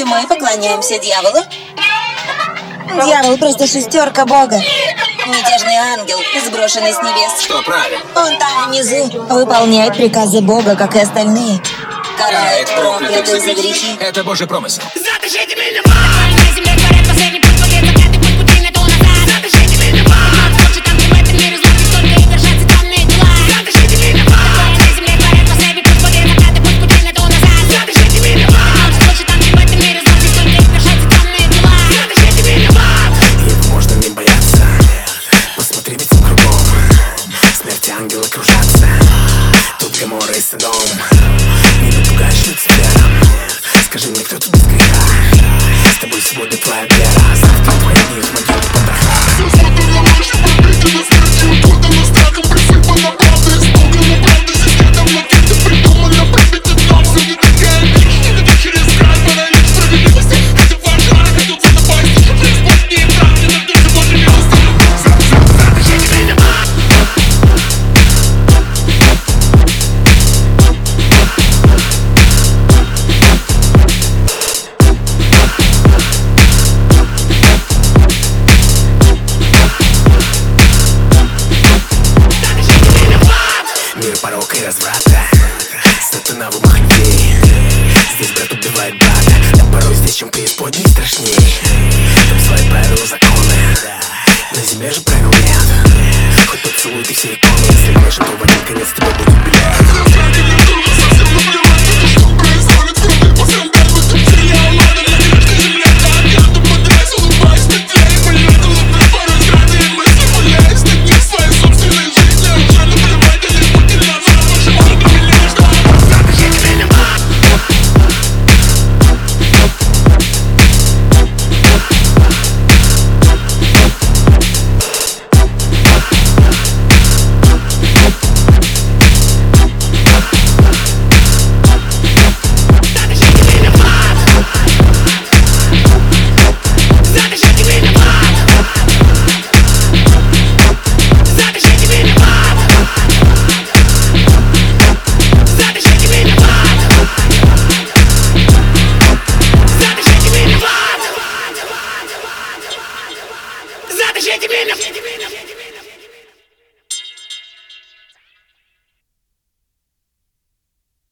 и мы поклоняемся дьяволу? Дьявол просто шестерка Бога. Мятежный ангел, сброшенный с небес. Что правильно? Он там внизу выполняет приказы Бога, как и остальные. Карает проклятых за грехи. Это Божий промысел. Задышите меня, на земле творят последний путь, закрытый путь, пути нету назад. Задышите меня, больше там, где в этом мире злобы, только и вершатся темные дела. Задышите меня, на земле творят последний путь, закрытый путь, пути нету назад. Задышите меня, больше там, где в этом мире злобы, только и вершатся темные дела. Задышите меня, их можно не бояться. Посмотри ведь кругом, смерти ангелы кружатся. Тут Гоморра и Содом. Не напугаешь лиц тебя. Скажи мне, кто тут без греха? С тобой сегодня твоя вера.